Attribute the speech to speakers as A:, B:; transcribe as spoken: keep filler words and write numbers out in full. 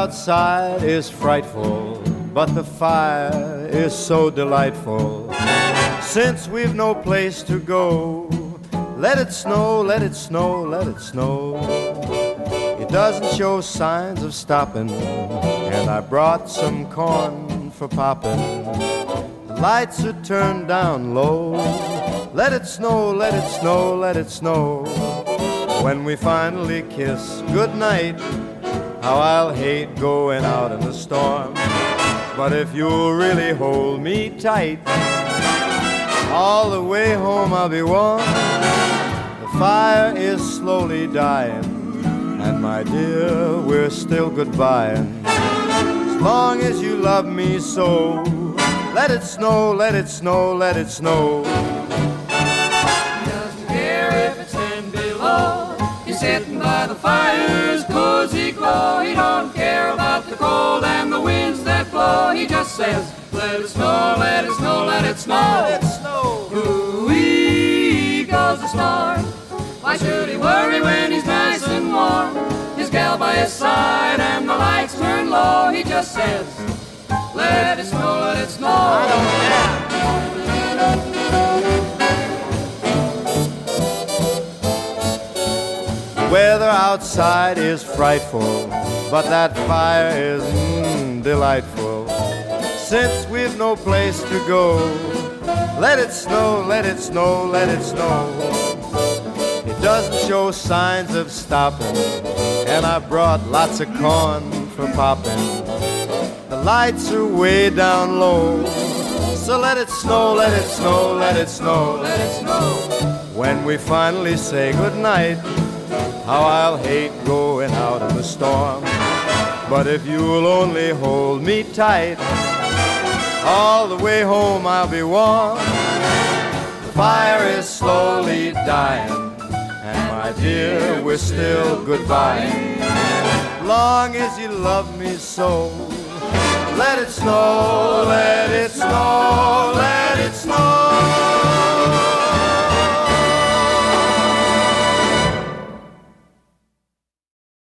A: outside is frightful, but the fire is so delightful. Since we've no place to go, let it snow, let it snow, let it snow. It doesn't show signs of stopping, and I brought some corn for popping. The lights are turned down low. Let it snow, let it snow, let it snow. When we finally kiss goodnight, how I'll hate going out in the storm. But if you'll really hold me tight, all the way home I'll be warm. The fire is slowly dying, and my dear, we're still goodbying. As long as you love me so, let it snow, let it snow, let it snow.
B: He doesn't care if it's ten below. He's sitting by the fire's cozy glow. He don't care about the cold and the winds that blow. He just says, let it snow, let it snow, let it snow.
A: Let it snow.
B: Ooh-wee goes the storm. Why should he worry when he's nice and warm? His gal by his side and the lights turn low. He just says, let it snow, let it snow.
A: I don't care. The weather outside is frightful, but that fire is mm, delightful. Since we've no place to go, let it snow, let it snow, let it snow. It doesn't show signs of stopping, and I brought lots of corn for popping. The lights are way down low, so let it snow, let it snow, let it snow,
B: Let it snow.
A: when we finally say goodnight, how I'll hate going out in the storm. But if you'll only hold me tight, all the way home I'll be warm. The fire is slowly dying, and my dear, we're still goodbying. Long as you love me so, let it snow, let it